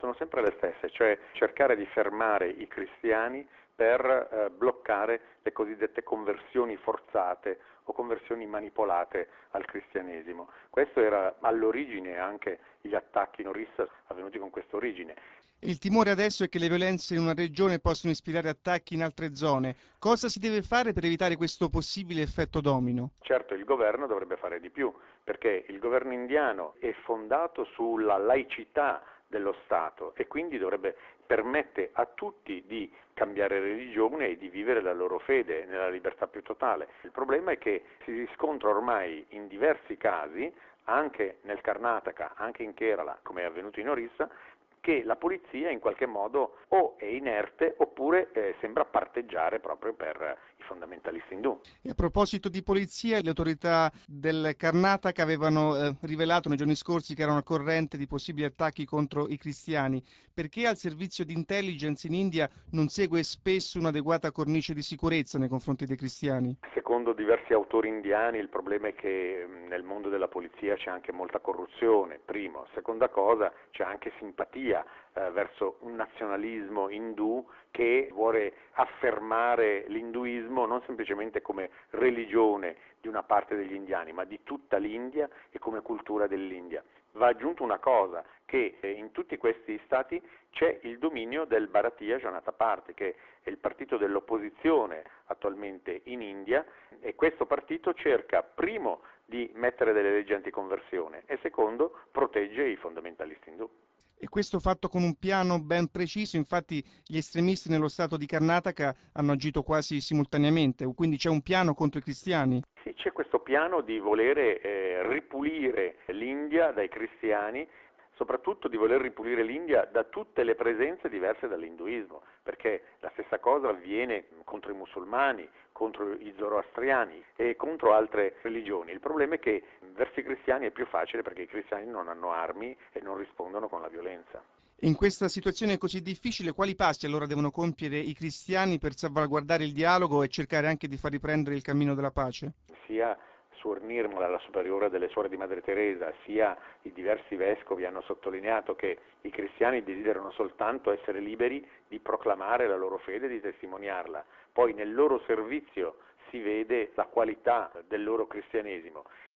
sono sempre le stesse, cioè cercare di fermare i cristiani per bloccare le cosiddette conversioni forzate o conversioni manipolate al cristianesimo. Questo era all'origine anche gli attacchi Norissa avvenuti con questa origine. Il timore adesso è che le violenze in una regione possano ispirare attacchi in altre zone. Cosa si deve fare per evitare questo possibile effetto domino? Certo, il governo dovrebbe fare di più, perché il governo indiano è fondato sulla laicità dello Stato e quindi permette a tutti di cambiare religione e di vivere la loro fede nella libertà più totale. Il problema è che si riscontra ormai in diversi casi, anche nel Karnataka, anche in Kerala, come è avvenuto in Orissa, che la polizia in qualche modo o è inerte oppure sembra parteggiare proprio per i fondamentalisti indù. E a proposito di polizia, le autorità del Karnataka avevano rivelato nei giorni scorsi che erano al corrente di possibili attacchi contro i cristiani. Perché al servizio di intelligence in India non segue spesso un'adeguata cornice di sicurezza nei confronti dei cristiani? Secondo diversi autori indiani il problema è che nel mondo della polizia c'è anche molta corruzione, primo. Seconda cosa, c'è anche simpatia verso un nazionalismo indù che vuole affermare l'induismo non semplicemente come religione di una parte degli indiani, ma di tutta l'India e come cultura dell'India. Va aggiunto una cosa, che in tutti questi stati c'è il dominio del Bharatiya Janata Party, che è il partito dell'opposizione attualmente in India, e questo partito cerca primo di mettere delle leggi anticonversione e secondo protegge i fondamentalisti indù. E questo fatto con un piano ben preciso, infatti gli estremisti nello stato di Karnataka hanno agito quasi simultaneamente, quindi c'è un piano contro i cristiani. Sì, c'è questo piano di volere ripulire l'India dai cristiani, soprattutto di voler ripulire l'India da tutte le presenze diverse dall'induismo, perché la stessa cosa avviene contro i musulmani, contro i zoroastriani e contro altre religioni. Il problema è che verso i cristiani è più facile perché i cristiani non hanno armi e non rispondono con la violenza. In questa situazione così difficile, quali passi allora devono compiere i cristiani per salvaguardare il dialogo e cercare anche di far riprendere il cammino della pace? Sia Suor Nirmala, la superiore delle Suore di Madre Teresa, sia i diversi vescovi hanno sottolineato che i cristiani desiderano soltanto essere liberi di proclamare la loro fede e di testimoniarla. Poi nel loro servizio si vede la qualità del loro cristianesimo.